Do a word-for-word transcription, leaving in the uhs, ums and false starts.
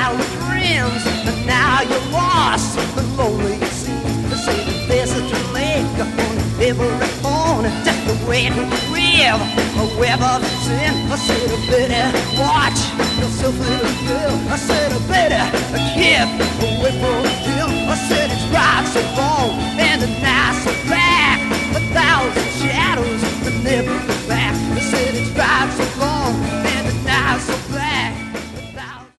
childhood dreams, and now you're lost and lonely it seems. They say that there's a lake on every corner, just the way to live, a web of sin. I said, I better watch yourself, little girl. I said, I better keep